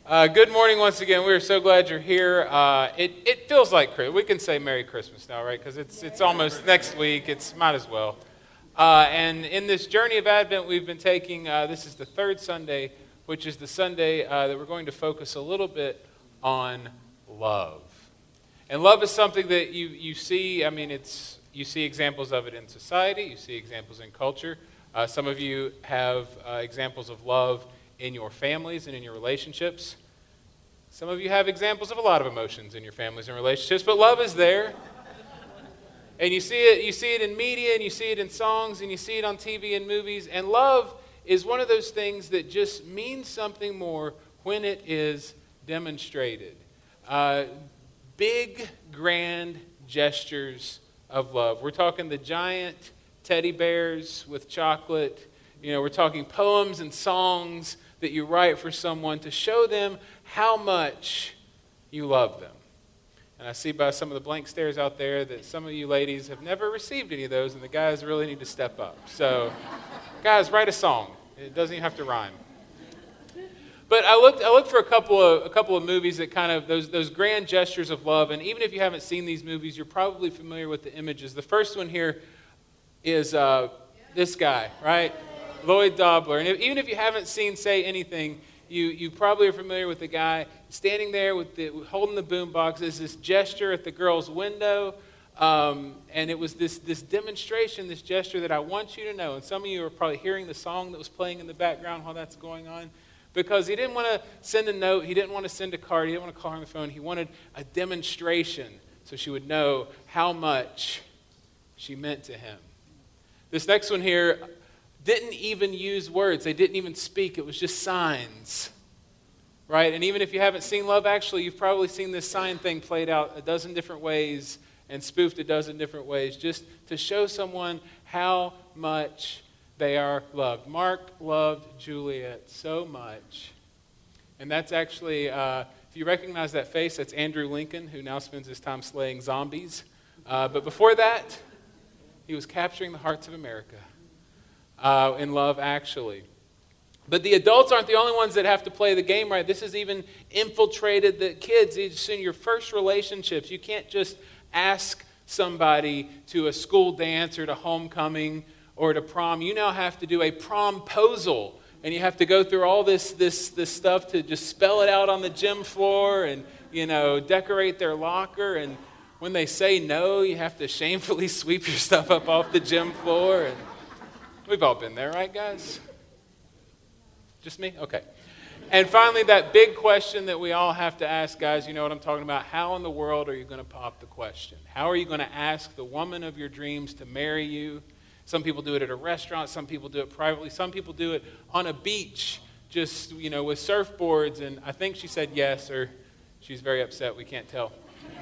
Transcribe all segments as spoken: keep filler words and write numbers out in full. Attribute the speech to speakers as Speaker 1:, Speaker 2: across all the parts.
Speaker 1: Uh, good morning once again. We're so glad you're here. Uh, it, it feels like Christmas. We can say Merry Christmas now, right? Because it's it's almost next week. It's might as well. Uh, and in this journey of Advent we've been taking, uh, this is the third Sunday, which is the Sunday uh, that we're going to focus a little bit on love. And love is something that you, you see, I mean, it's you see examples of it in society. You see examples in culture. Uh, some of you have uh, examples of love in your families and in your relationships. Some of you have examples of a lot of emotions in your families and relationships, but love is there. And you see it, you see it in media, and you see it in songs, and you see it on T V and movies. And love is one of those things that just means something more when it is demonstrated. Uh, big, grand gestures of love. We're talking the giant teddy bears with chocolate. You know, we're talking poems and songs that you write for someone to show them how much you love them. And I see by some of the blank stares out there that some of you ladies have never received any of those, and the guys really need to step up. So, guys, write a song. It doesn't even have to rhyme. But I looked, I looked for a couple of a couple of movies that kind of those those grand gestures of love. And even if you haven't seen these movies, you're probably familiar with the images. The first one here is uh, this guy, right? Lloyd Dobler. And if, even if you haven't seen Say Anything, you, you probably are familiar with the guy standing there with the, holding the boombox. There's this gesture at the girl's window. Um, and it was this, this demonstration, this gesture that I want you to know. And some of you are probably hearing the song that was playing in the background while that's going on. Because he didn't want to send a note. He didn't want to send a card. He didn't want to call her on the phone. He wanted a demonstration so she would know how much she meant to him. This next one here didn't even use words. They didn't even speak. It was just signs, right? And even if you haven't seen Love Actually, you've probably seen this sign thing played out a dozen different ways and spoofed a dozen different ways just to show someone how much they are loved. Mark loved Juliet so much. And that's actually, uh, if you recognize that face, that's Andrew Lincoln, who now spends his time slaying zombies. Uh, but before that, he was capturing the hearts of America. Uh, in Love Actually. But the adults aren't the only ones that have to play the game right. This has even infiltrated the kids. It's in your first relationships. You can't just ask somebody to a school dance or to homecoming or to prom. You now have to do a promposal. And you have to go through all this, this, this stuff to just spell it out on the gym floor and, you know, decorate their locker. And when they say no, you have to shamefully sweep your stuff up off the gym floor. And we've all been there, right, guys? Just me? Okay. And finally, that big question that we all have to ask, guys, you know what I'm talking about? How in the world are you going to pop the question? How are you going to ask the woman of your dreams to marry you? Some people do it at a restaurant. Some people do it privately. Some people do it on a beach, just, you know, with surfboards. And I think she said yes, or she's very upset. We can't tell.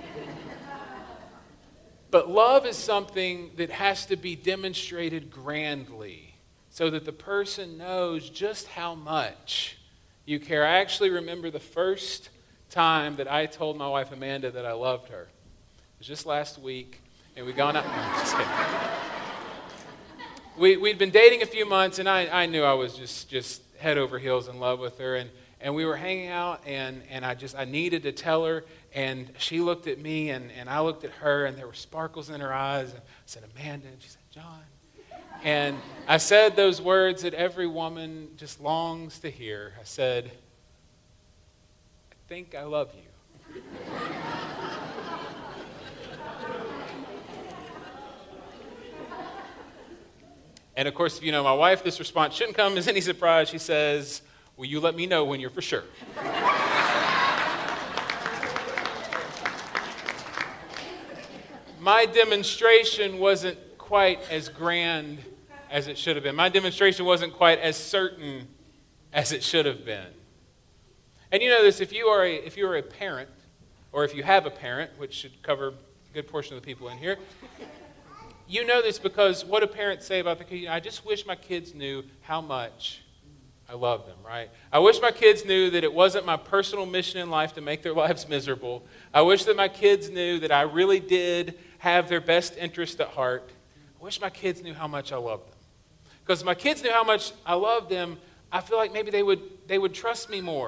Speaker 1: But love is something that has to be demonstrated grandly so that the person knows just how much you care. I actually remember the first time that I told my wife Amanda that I loved her. It was just last week, and we'd gone out. No, I'm just kidding. We, we'd been dating a few months, and I, I knew I was just, just head over heels in love with her. And, and we were hanging out, and, and I just I needed to tell her. And she looked at me, and, and I looked at her, and there were sparkles in her eyes. And I said, Amanda, and she said, John. And I said those words that every woman just longs to hear. I said, I think I love you. And of course, if you know my wife, this response shouldn't come as any surprise. She says, will you let me know when you're for sure? My demonstration wasn't quite as grand as it should have been. My demonstration wasn't quite as certain as it should have been. And you know this, if you are a, if you are a parent, or if you have a parent, which should cover a good portion of the people in here, you know this because what do parents say about the kids? I just wish my kids knew how much I love them, right? I wish my kids knew that it wasn't my personal mission in life to make their lives miserable. I wish that my kids knew that I really did have their best interest at heart. I wish my kids knew how much I love them. Because if my kids knew how much I love them, I feel like maybe they would they would trust me more.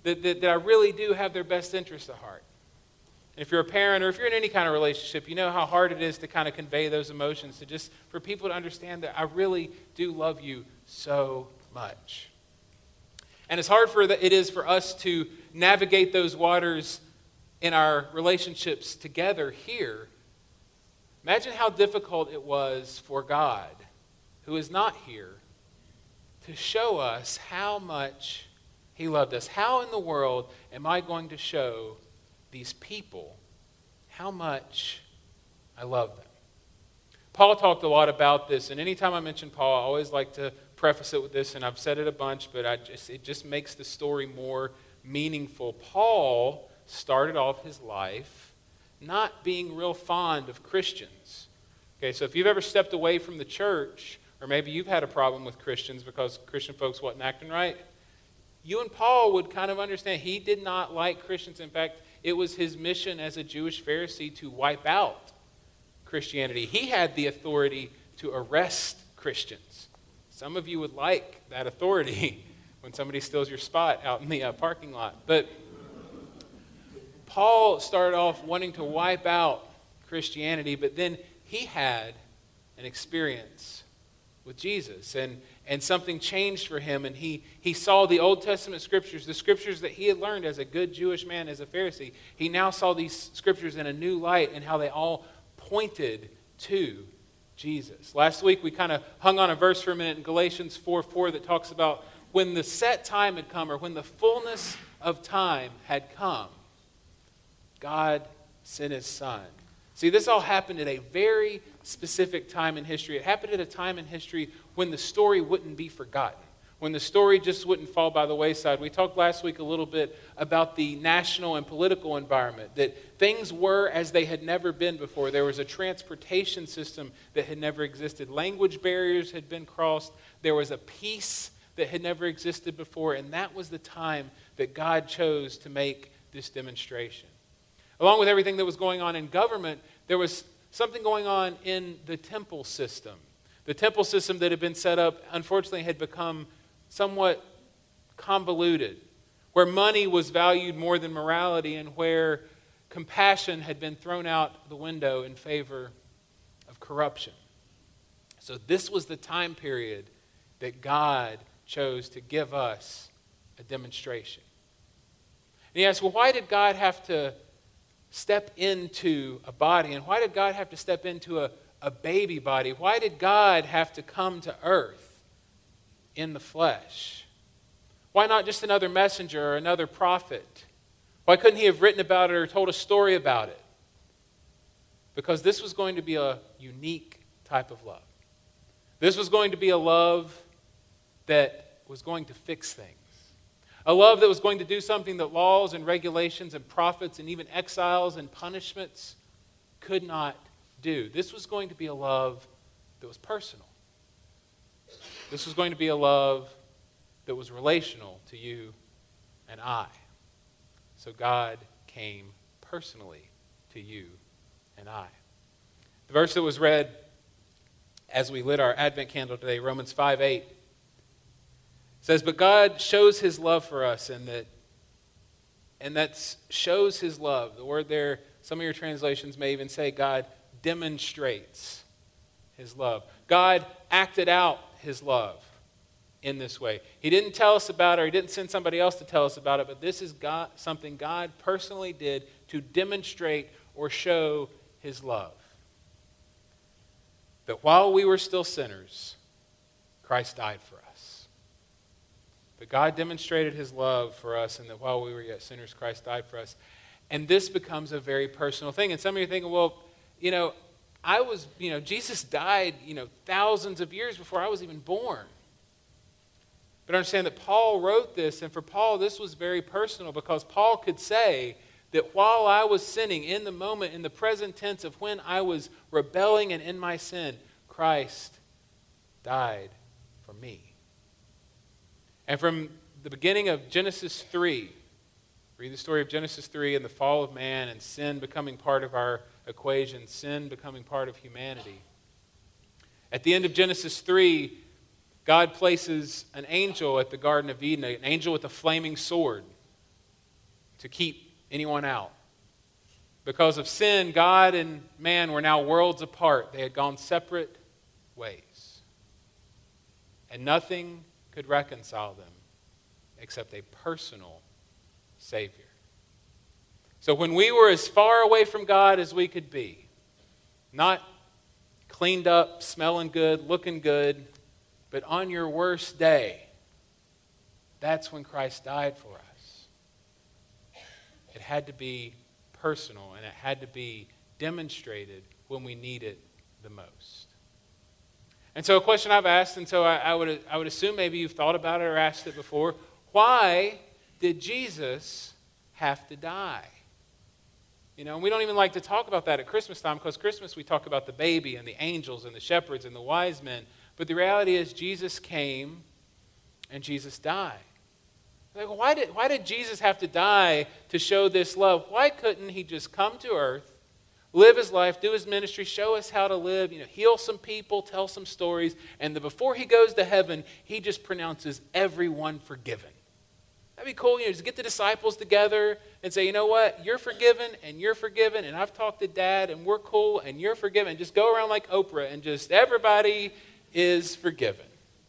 Speaker 1: that, that, that I really do have their best interest at heart. And if you're a parent or if you're in any kind of relationship, you know how hard it is to kind of convey those emotions, to just for people to understand that I really do love you so much. And as hard for the, it is for us to navigate those waters in our relationships together here, imagine how difficult it was for God, who is not here, to show us how much he loved us. How in the world am I going to show these people how much I love them? Paul talked a lot about this, and anytime I mention Paul, I always like to preface it with this, and I've said it a bunch, but I just it just makes the story more meaningful. Paul started off his life not being real fond of Christians. Okay, so if you've ever stepped away from the church, or maybe you've had a problem with Christians because Christian folks wasn't acting right, you and Paul would kind of understand he did not like Christians. In fact, it was his mission as a Jewish Pharisee to wipe out Christianity. He had the authority to arrest Christians. Some of you would like that authority when somebody steals your spot out in the uh, parking lot. But Paul started off wanting to wipe out Christianity, but then he had an experience with Jesus, and, and something changed for him, and he, he saw the Old Testament scriptures, the scriptures that he had learned as a good Jewish man, as a Pharisee. He now saw these scriptures in a new light and how they all pointed to Jesus. Last week we kind of hung on a verse for a minute in Galatians four four that talks about when the set time had come, or when the fullness of time had come, God sent his Son. See, this all happened at a very specific time in history. It happened at a time in history when the story wouldn't be forgotten, when the story just wouldn't fall by the wayside. We talked last week a little bit about the national and political environment, that things were as they had never been before. There was a transportation system that had never existed. Language barriers had been crossed. There was a peace that had never existed before, and that was the time that God chose to make this demonstration. Along with everything that was going on in government, there was something going on in the temple system. The temple system that had been set up, unfortunately, had become somewhat convoluted, where money was valued more than morality and where compassion had been thrown out the window in favor of corruption. So this was the time period that God chose to give us a demonstration. And you ask, well, why did God have to step into a body? And why did God have to step into a, a baby body? Why did God have to come to earth in the flesh? Why not just another messenger or another prophet? Why couldn't he have written about it or told a story about it? Because this was going to be a unique type of love. This was going to be a love that was going to fix things. A love that was going to do something that laws and regulations and prophets and even exiles and punishments could not do. This was going to be a love that was personal. This was going to be a love that was relational to you and I. So God came personally to you and I. The verse that was read as we lit our Advent candle today, Romans five eight, says, but God shows his love for us, and that and that shows his love. The word there, some of your translations may even say God demonstrates his love. God acted out his love in this way. He didn't tell us about it, or he didn't send somebody else to tell us about it, but this is God, something God personally did to demonstrate or show his love. That while we were still sinners, Christ died for us. But God demonstrated his love for us, and that while we were yet sinners, Christ died for us. And this becomes a very personal thing. And some of you are thinking, well, you know, I was, you know, Jesus died, you know, thousands of years before I was even born. But understand that Paul wrote this, and for Paul, this was very personal, because Paul could say that while I was sinning, in the moment, in the present tense of when I was rebelling and in my sin, Christ died for me. And from the beginning of Genesis three, read the story of Genesis three and the fall of man and sin becoming part of our equation, sin becoming part of humanity. At the end of Genesis three, God places an angel at the Garden of Eden, an angel with a flaming sword. to keep anyone out. Because of sin, God and man were now worlds apart. They had gone separate ways. And nothing could reconcile them except a personal Savior. So when we were as far away from God as we could be, not cleaned up, smelling good, looking good, but on your worst day, that's when Christ died for us. It had to be personal, and it had to be demonstrated when we need it the most. And so a question I've asked, and so I, I would I would assume maybe you've thought about it or asked it before, why did Jesus have to die? You know, and we don't even like to talk about that at Christmas time, because Christmas we talk about the baby and the angels and the shepherds and the wise men. But the reality is Jesus came and Jesus died. Like, why did, why did Jesus have to die to show this love? Why couldn't he just come to earth, live his life, do his ministry, show us how to live, you know, heal some people, tell some stories, and then before he goes to heaven, he just pronounces everyone forgiven? That'd be cool, you know, just get the disciples together and say, you know what, you're forgiven and you're forgiven, and I've talked to Dad and we're cool and you're forgiven. Just go around like Oprah and just everybody is forgiven.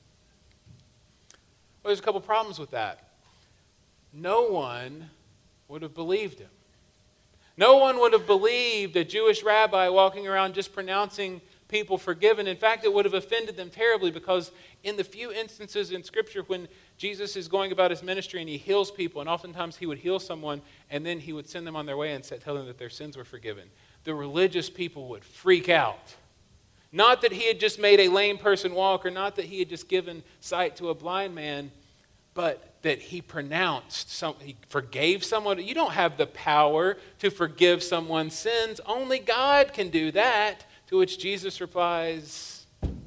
Speaker 1: Well, there's a couple problems with that. No one would have believed him. No one would have believed a Jewish rabbi walking around just pronouncing people forgiven. In fact, it would have offended them terribly, because in the few instances in Scripture when Jesus is going about his ministry and he heals people, and oftentimes he would heal someone and then he would send them on their way and tell them that their sins were forgiven, the religious people would freak out. Not that he had just made a lame person walk, or not that he had just given sight to a blind man, but that he pronounced, some, he forgave someone. You don't have the power to forgive someone's sins. Only God can do that. To which Jesus replies,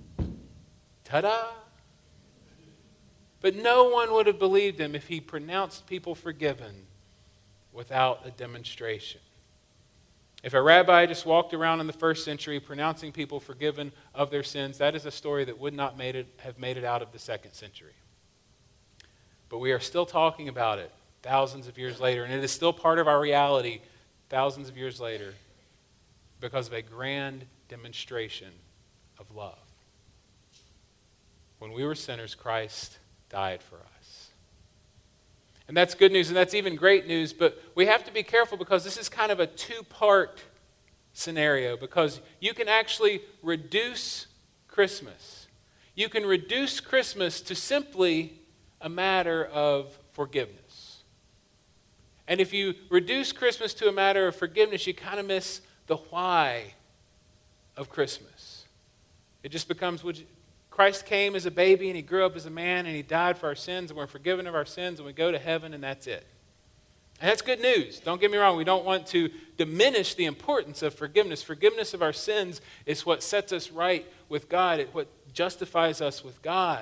Speaker 1: ta-da. But no one would have believed him if he pronounced people forgiven without a demonstration. If a rabbi just walked around in the first century pronouncing people forgiven of their sins, that is a story that would not made it, have made it out of the second century. But we are still talking about it thousands of years later, and it is still part of our reality thousands of years later because of a grand demonstration of love. When we were sinners, Christ died for us. And that's good news, and that's even great news, but we have to be careful because this is kind of a two-part scenario, because you can actually reduce Christmas. You can reduce Christmas to simply a matter of forgiveness. And if you reduce Christmas to a matter of forgiveness, you kind of miss the why of Christmas. It just becomes, Christ came as a baby and he grew up as a man and he died for our sins and we're forgiven of our sins and we go to heaven and that's it. And that's good news. Don't get me wrong. We don't want to diminish the importance of forgiveness. Forgiveness of our sins is what sets us right with God. It's what justifies us with God.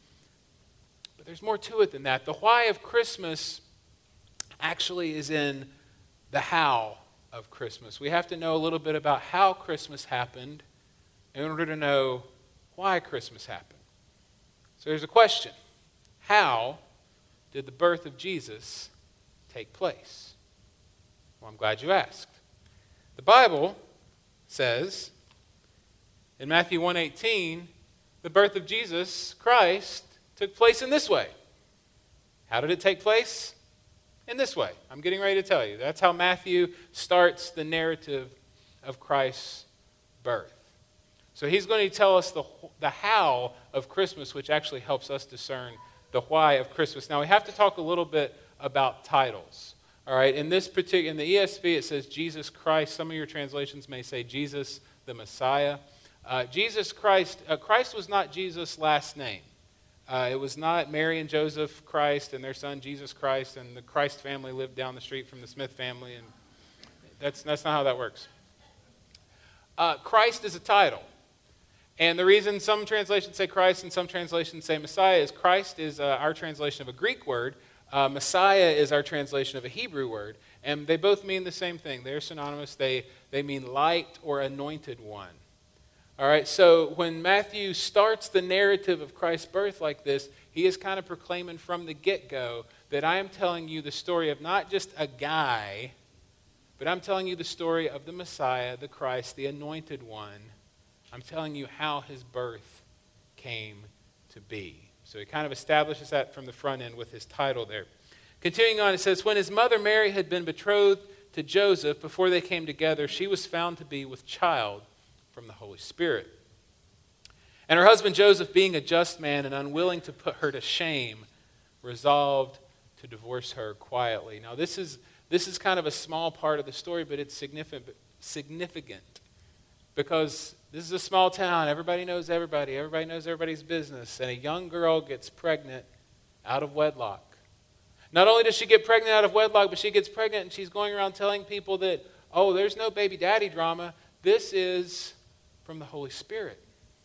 Speaker 1: But there's more to it than that. The why of Christmas actually is in the how of Christmas. We have to know a little bit about how Christmas happened in order to know why Christmas happened. So here's a question. How did the birth of Jesus take place? Well, I'm glad you asked. The Bible says in Matthew one eighteen, the birth of Jesus Christ took place in this way. How did it take place? In this way. I'm getting ready to tell you. That's how Matthew starts the narrative of Christ's birth. So he's going to tell us the, the how of Christmas, which actually helps us discern the why of Christmas. Now, we have to talk a little bit about titles. All right, in this particular, in the E S V, it says Jesus Christ. Some of your translations may say Jesus the Messiah. Uh, Jesus Christ, uh, Christ was not Jesus' last name. Uh, it was not Mary and Joseph Christ and their son Jesus Christ, and the Christ family lived down the street from the Smith family, and that's, that's not how that works. Uh, Christ is a title. And the reason some translations say Christ and some translations say Messiah is Christ is uh, our translation of a Greek word. Uh, Messiah is our translation of a Hebrew word. And they both mean the same thing. They're synonymous. They, they mean light or anointed one. All right, so when Matthew starts the narrative of Christ's birth like this, he is kind of proclaiming from the get-go that I am telling you the story of not just a guy, but I'm telling you the story of the Messiah, the Christ, the anointed one. I'm telling you how his birth came to be. So he kind of establishes that from the front end with his title there. Continuing on, it says, when his mother Mary had been betrothed to Joseph, before they came together, she was found to be with child from the Holy Spirit. And her husband Joseph, being a just man and unwilling to put her to shame, resolved to divorce her quietly. Now this is this is kind of a small part of the story, but it's significant significant because this is a small town. Everybody knows everybody. Everybody knows everybody's business. And a young girl gets pregnant out of wedlock. Not only does she get pregnant out of wedlock, but she gets pregnant and she's going around telling people that, oh, there's no baby daddy drama. This is from the Holy Spirit.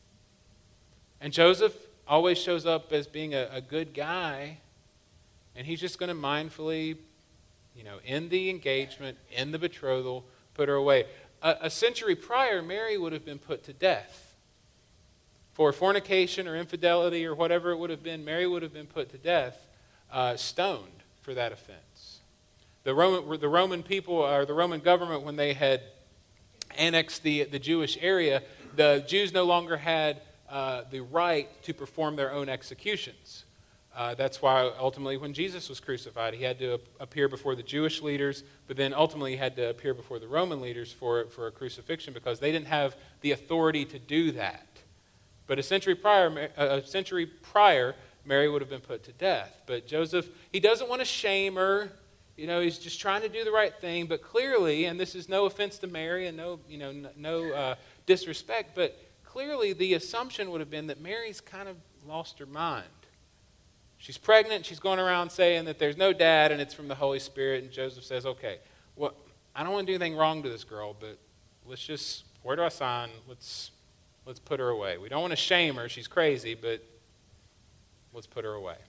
Speaker 1: And Joseph always shows up as being a, a good guy, and he's just going to mindfully, you know, end the engagement, end the betrothal, put her away. A, a century prior, Mary would have been put to death. For fornication or infidelity or whatever it would have been, Mary would have been put to death, uh, stoned for that offense. The Roman, the Roman people, or the Roman government, when they had annexed the, the Jewish area, the Jews no longer had Uh, the right to perform their own executions. Uh, that's why ultimately when Jesus was crucified, he had to ap- appear before the Jewish leaders, but then ultimately he had to appear before the Roman leaders for, for a crucifixion because they didn't have the authority to do that. But a century prior, a century prior, Mary would have been put to death. But Joseph, he doesn't want to shame her. You know, he's just trying to do the right thing. But clearly, and this is no offense to Mary and no, you know, no uh, disrespect, but clearly, the assumption would have been that Mary's kind of lost her mind. She's pregnant. She's going around saying that there's no dad and it's from the Holy Spirit. And Joseph says, okay, well, I don't want to do anything wrong to this girl, but let's just, where do I sign? Let's, let's put her away. We don't want to shame her. She's crazy, but let's put her away.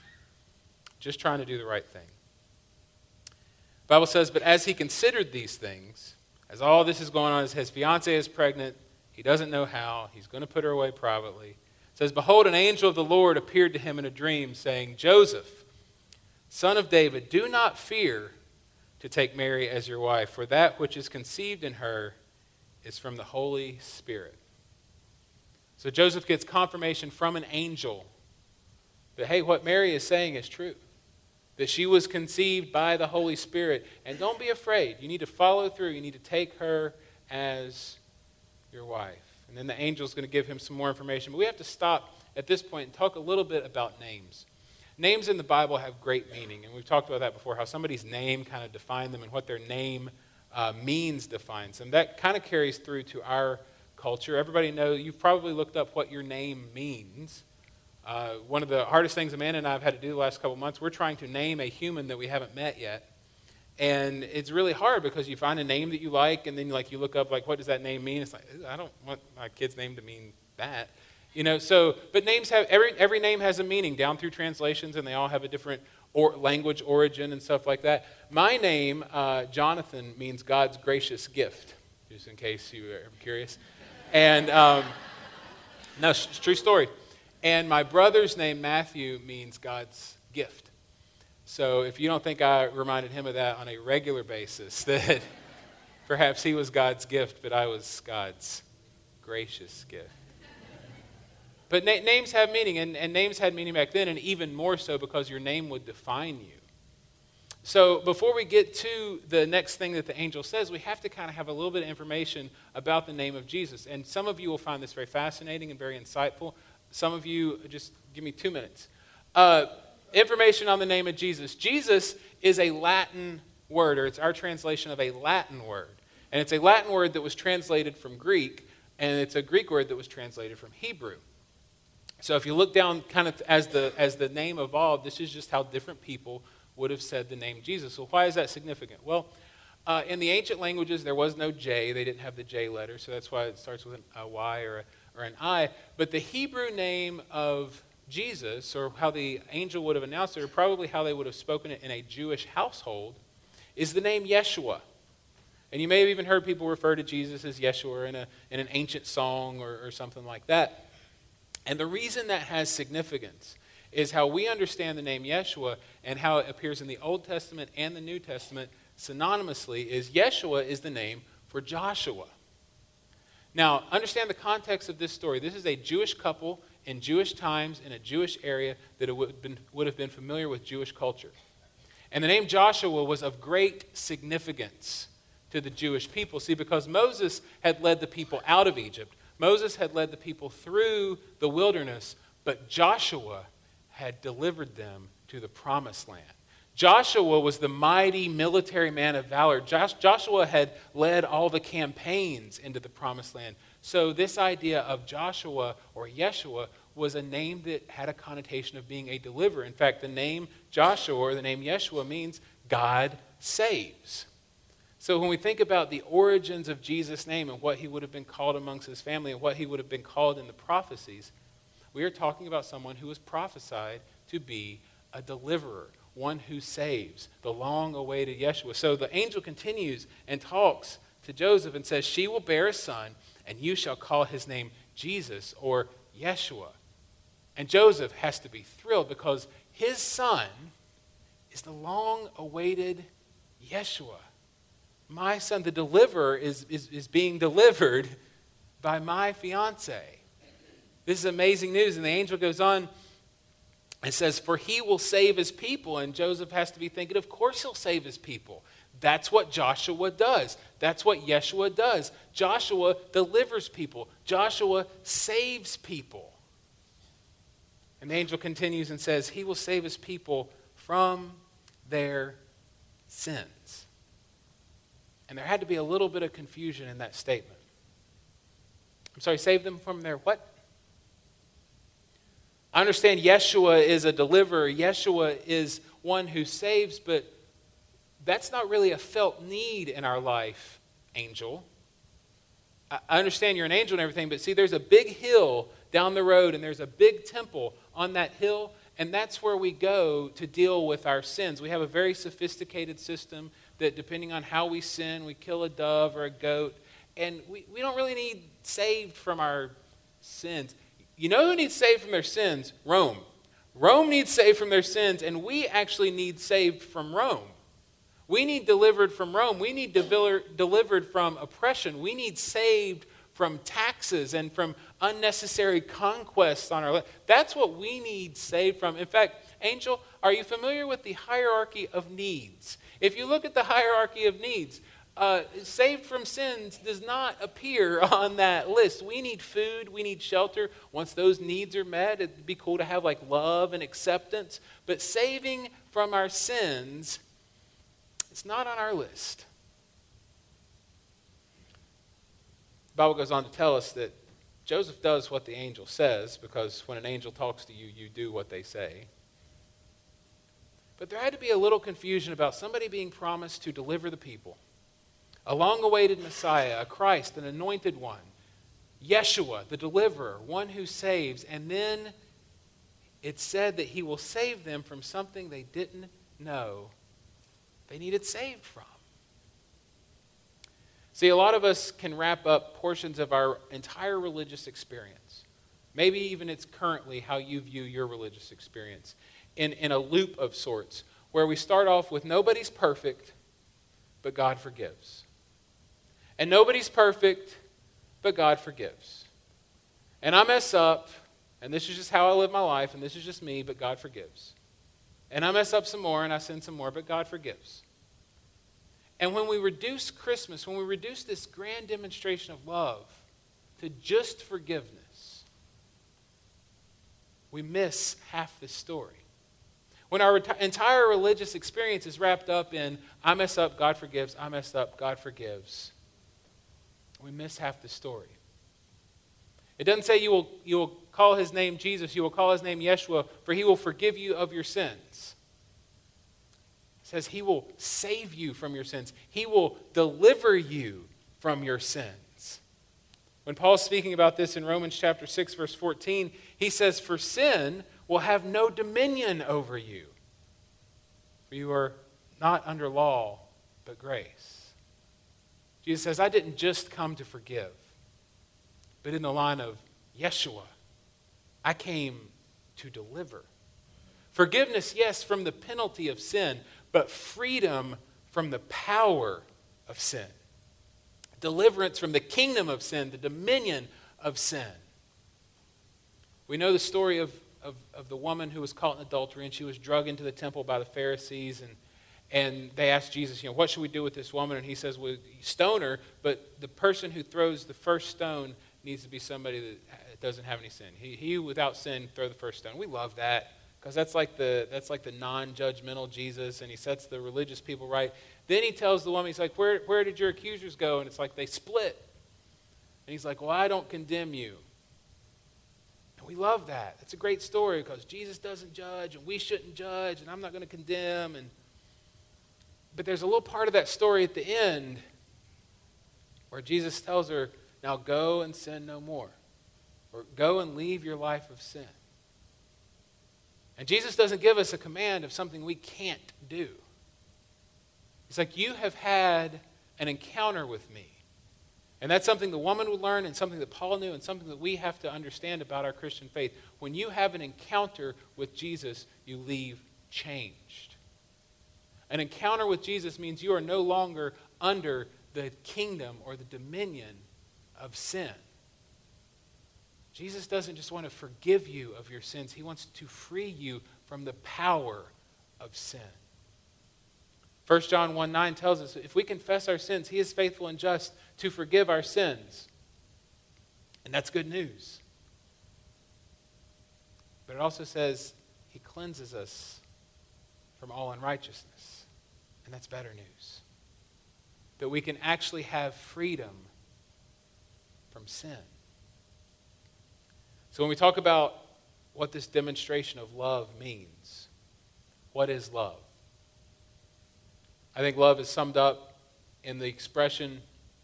Speaker 1: Just trying to do the right thing. The Bible says, but as he considered these things, as all this is going on, his fiancée is pregnant, he doesn't know how. He's going to put her away privately. It says, behold, an angel of the Lord appeared to him in a dream, saying, Joseph, son of David, do not fear to take Mary as your wife, for that which is conceived in her is from the Holy Spirit. So Joseph gets confirmation from an angel that, hey, what Mary is saying is true. That she was conceived by the Holy Spirit. And don't be afraid. You need to follow through. You need to take her as your wife. And then the angel's going to give him some more information. But we have to stop at this point and talk a little bit about names. Names in the Bible have great meaning. And we've talked about that before, how somebody's name kind of defined them and what their name uh, means defines them. That kind of carries through to our culture. Everybody knows, you've probably looked up what your name means. Uh, one of the hardest things Amanda and I have had to do the last couple months, we're trying to name a human that we haven't met yet. And it's really hard because you find a name that you like, and then like you look up, like, what does that name mean? It's like, I don't want my kid's name to mean that. You know, so, but names have, every every name has a meaning down through translations, and they all have a different or language origin and stuff like that. My name, uh, Jonathan, means God's gracious gift, just in case you were curious. And, um, no, it's a true story. And my brother's name, Matthew, means God's gift. So if you don't think I reminded him of that on a regular basis, that perhaps he was God's gift, but I was God's gracious gift. But na- names have meaning, and, and names had meaning back then, and even more so because your name would define you. So before we get to the next thing that the angel says, we have to kind of have a little bit of information about the name of Jesus. And some of you will find this very fascinating and very insightful. Some of you, just give me two minutes. Uh, Information on the name of Jesus. Jesus is a Latin word, or it's our translation of a Latin word. And it's a Latin word that was translated from Greek, and it's a Greek word that was translated from Hebrew. So if you look down kind of as the as the name evolved, this is just how different people would have said the name Jesus. So why is that significant? Well, uh, in the ancient languages, there was no J. They didn't have the J letter, so that's why it starts with an, a Y or, a, or an I. But the Hebrew name of Jesus, or how the angel would have announced it, or probably how they would have spoken it in a Jewish household, is the name Yeshua. And you may have even heard people refer to Jesus as Yeshua in, a, in an ancient song or, or something like that. And the reason that has significance is how we understand the name Yeshua and how it appears in the Old Testament and the New Testament synonymously is Yeshua is the name for Joshua. Now, understand the context of this story. This is a Jewish couple in Jewish times in a Jewish area that would have been, would have been familiar with Jewish culture. And the name Joshua was of great significance to the Jewish people. See, because Moses had led the people out of Egypt. Moses had led the people through the wilderness, but Joshua had delivered them to the promised land. Joshua was the mighty military man of valor. Josh, Joshua had led all the campaigns into the promised land. So this idea of Joshua or Yeshua was a name that had a connotation of being a deliverer. In fact, the name Joshua or the name Yeshua means God saves. So when we think about the origins of Jesus' name and what he would have been called amongst his family and what he would have been called in the prophecies, we are talking about someone who was prophesied to be a deliverer, one who saves, the long-awaited Yeshua. So the angel continues and talks to Joseph and says, she will bear a son, and you shall call his name Jesus or Yeshua. And Joseph has to be thrilled because his son is the long-awaited Yeshua. My son, the deliverer, is, is, is being delivered by my fiance. This is amazing news. And the angel goes on and says, for he will save his people. And Joseph has to be thinking, of course he'll save his people. That's what Joshua does. That's what Yeshua does. Joshua delivers people. Joshua saves people. And the angel continues and says, he will save his people from their sins. And there had to be a little bit of confusion in that statement. I'm sorry, save them from their what? I understand Yeshua is a deliverer. Yeshua is one who saves, but that's not really a felt need in our life, angel. I understand you're an angel and everything, but see, there's a big hill down the road, and there's a big temple on that hill, and that's where we go to deal with our sins. We have a very sophisticated system that depending on how we sin, we kill a dove or a goat, and we, we don't really need saved from our sins. You know who needs saved from their sins? Rome. Rome needs saved from their sins, and we actually need saved from Rome. We need delivered from Rome. We need devel- delivered from oppression. We need saved from taxes and from unnecessary conquests on our life. That's what we need saved from. In fact, Angel, are you familiar with the hierarchy of needs? If you look at the hierarchy of needs, uh, saved from sins does not appear on that list. We need food. We need shelter. Once those needs are met, it'd be cool to have like love and acceptance. But saving from our sins, it's not on our list. The Bible goes on to tell us that Joseph does what the angel says, because when an angel talks to you, you do what they say. But there had to be a little confusion about somebody being promised to deliver the people. A long-awaited Messiah, a Christ, an anointed one. Yeshua, the deliverer, one who saves. And then it said that he will save them from something they didn't know they needed saved from. See, a lot of us can wrap up portions of our entire religious experience. Maybe even it's currently how you view your religious experience. In, in a loop of sorts, where we start off with nobody's perfect, but God forgives. And nobody's perfect, but God forgives. And I mess up, and this is just how I live my life, and this is just me, but God forgives. And I mess up some more, and I sin some more, but God forgives. And when we reduce Christmas, when we reduce this grand demonstration of love to just forgiveness, we miss half the story. When our reti- entire religious experience is wrapped up in, I mess up, God forgives, I messed up, God forgives, we miss half the story. It doesn't say you will, you will call his name Jesus, you will call his name Yeshua, for he will forgive you of your sins. It says he will save you from your sins. He will deliver you from your sins. When Paul's speaking about this in Romans chapter six, verse fourteen, he says, for sin will have no dominion over you. For you are not under law, but grace. Jesus says, I didn't just come to forgive, but in the line of Yeshua, I came to deliver. Forgiveness, yes, from the penalty of sin, but freedom from the power of sin. Deliverance from the kingdom of sin, the dominion of sin. We know the story of, of, of the woman who was caught in adultery, and she was dragged into the temple by the Pharisees, and, and they asked Jesus, you know, what should we do with this woman? And he says, well, stone her, but the person who throws the first stone needs to be somebody that doesn't have any sin. He, he without sin, throw the first stone. We love that. Because that's like the that's like the non-judgmental Jesus, and he sets the religious people right. Then he tells the woman, he's like, where, where did your accusers go? And it's like they split. And he's like, well, I don't condemn you. And we love that. It's a great story because Jesus doesn't judge, and we shouldn't judge, and I'm not going to condemn. And But there's a little part of that story at the end where Jesus tells her, now go and sin no more. Or go and leave your life of sin. And Jesus doesn't give us a command of something we can't do. He's like, you have had an encounter with me. And that's something the woman would learn and something that Paul knew and something that we have to understand about our Christian faith. When you have an encounter with Jesus, you leave changed. An encounter with Jesus means you are no longer under the kingdom or the dominion of sin. Jesus doesn't just want to forgive you of your sins. He wants to free you from the power of sin. First John one nine tells us, if we confess our sins, he is faithful and just to forgive our sins. And that's good news. But it also says he cleanses us from all unrighteousness. And that's better news. That we can actually have freedom from sin. So when we talk about what this demonstration of love means, what is love? I think love is summed up in the expression,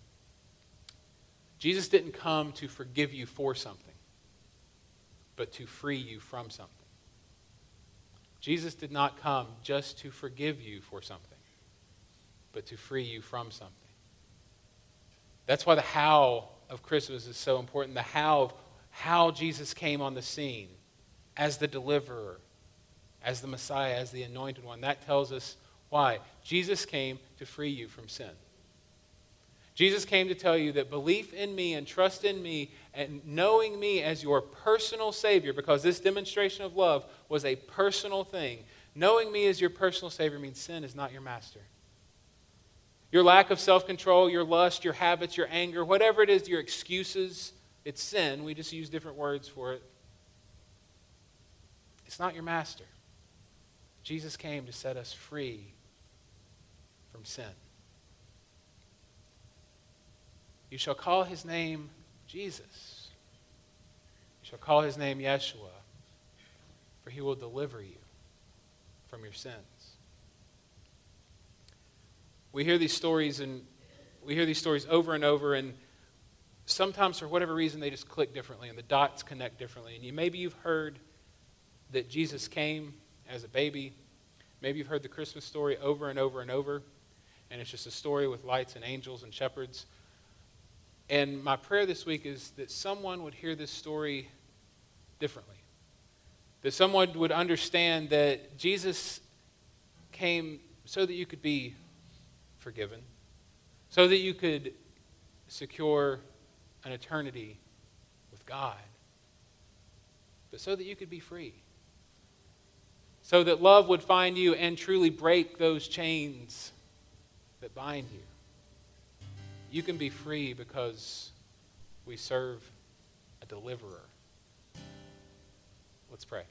Speaker 1: Jesus didn't come to forgive you for something, but to free you from something. Jesus did not come just to forgive you for something, but to free you from something. That's why the how of Christmas is so important. The how of how Jesus came on the scene as the deliverer, as the Messiah, as the anointed one. That tells us why. Jesus came to free you from sin. Jesus came to tell you that belief in me and trust in me and knowing me as your personal Savior, because this demonstration of love was a personal thing. Knowing me as your personal Savior means sin is not your master. Your lack of self-control, your lust, your habits, your anger, whatever it is, your excuses, it's sin. We just use different words for it. It's not your master. Jesus came to set us free from sin. You shall call his name Jesus. You shall call his name Yeshua, for he will deliver you from your sins. We hear these stories and we hear these stories over and over, and sometimes for whatever reason they just click differently and the dots connect differently. And you, maybe you've heard that Jesus came as a baby. Maybe you've heard the Christmas story over and over and over, and it's just a story with lights and angels and shepherds. And my prayer this week is that someone would hear this story differently. That someone would understand that Jesus came so that you could be forgiven, so that you could secure an eternity with God, but so that you could be free. So that love would find you and truly break those chains that bind you. You can be free because we serve a deliverer. Let's pray.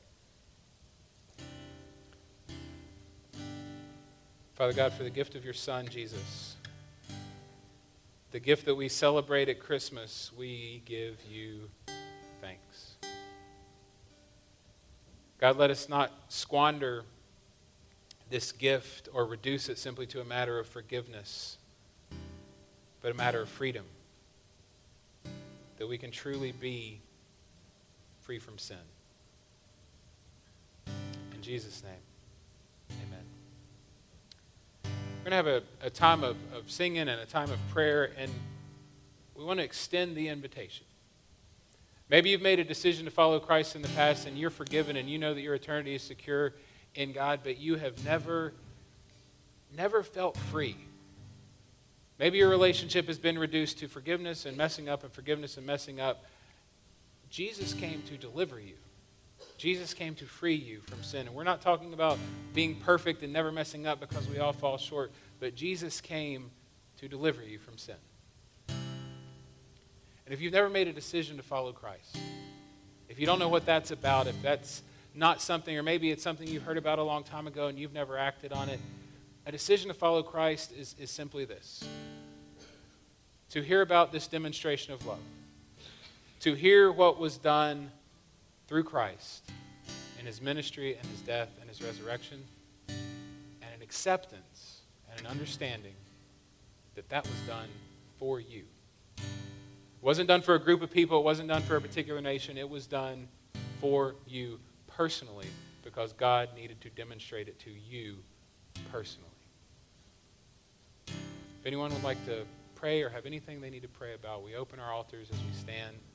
Speaker 1: Father God, for the gift of your Son, Jesus, the gift that we celebrate at Christmas, we give you thanks. God, let us not squander this gift or reduce it simply to a matter of forgiveness, but a matter of freedom, that we can truly be free from sin. In Jesus' name, amen. We're going to have a, a time of, of singing and a time of prayer, and we want to extend the invitation. Maybe you've made a decision to follow Christ in the past and you're forgiven and you know that your eternity is secure, in God, but you have never, never felt free. Maybe your relationship has been reduced to forgiveness and messing up and forgiveness and messing up. Jesus came to deliver you. Jesus came to free you from sin. And we're not talking about being perfect and never messing up because we all fall short, but Jesus came to deliver you from sin. And if you've never made a decision to follow Christ, if you don't know what that's about, if that's not something, or maybe it's something you heard about a long time ago and you've never acted on it, a decision to follow Christ is, is simply this: to hear about this demonstration of love, to hear what was done through Christ in his ministry and his death and his resurrection, and an acceptance and an understanding that that was done for you. It wasn't done for a group of people. It wasn't done for a particular nation. It was done for you personally because God needed to demonstrate it to you personally. If anyone would like to pray or have anything they need to pray about, we open our altars as we stand.